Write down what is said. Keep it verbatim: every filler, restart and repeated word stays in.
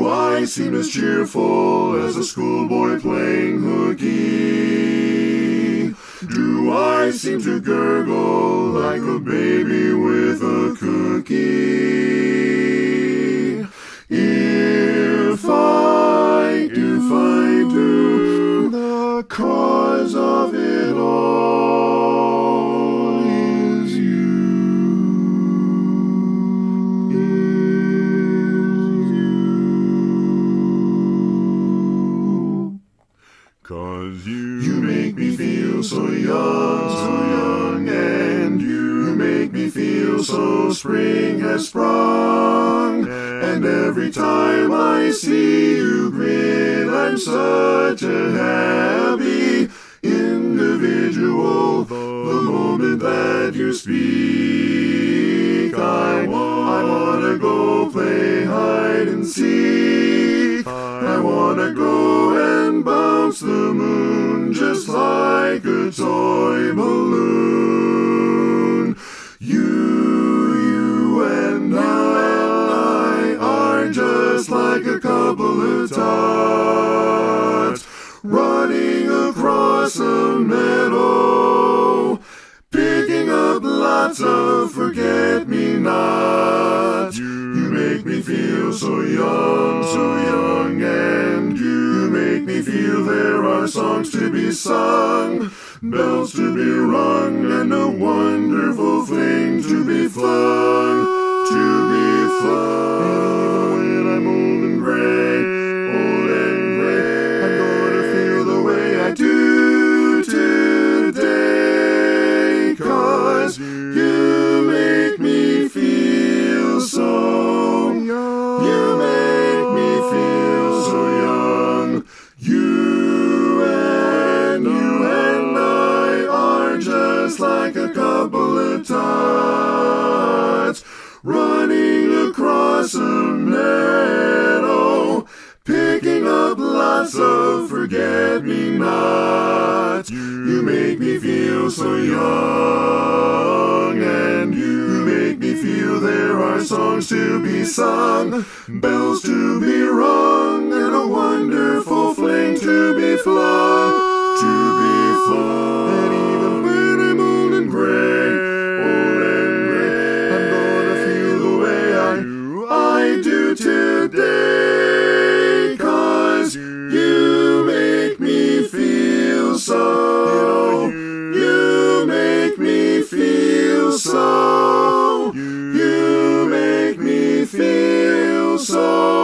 Do I seem as cheerful as a schoolboy playing hooky? Do I seem to gurgle like a baby with a cookie? If I, if I do, the cause of it all is you. Is you. 'Cause you, you make me feel so young, so young, and you make me feel so spring has sprung. And every time I see you grin, I'm such a happy individual. The moment that you speak, I want, I wanna go play hide and seek. I wanna go and bounce the moon just like a toy balloon. You, you and I are just like a couple of tots running across a meadow, picking up lots of forget-me-nots. You make me feel so young, so young, and you make me feel there are songs to be sung, bells to be rung, and a wonderful fling to be flung, to be flung. And I'm old and gray, old and gray, I'm gonna feel the way I do today, 'cause you make me feel so young. You make me feel so young. You and you and I are just like a couple of tots running across a meadow, picking up lots of forget-me-nots. You make me feel so young, and you make me feel there are songs to be sung, bells to be rung, and a wonderful fling to be flung, to be flung. And even when I'm old and gray, old and gray, I'm gonna feel the way I, I do today, 'cause you make me feel so, you make me feel so, you make me feel so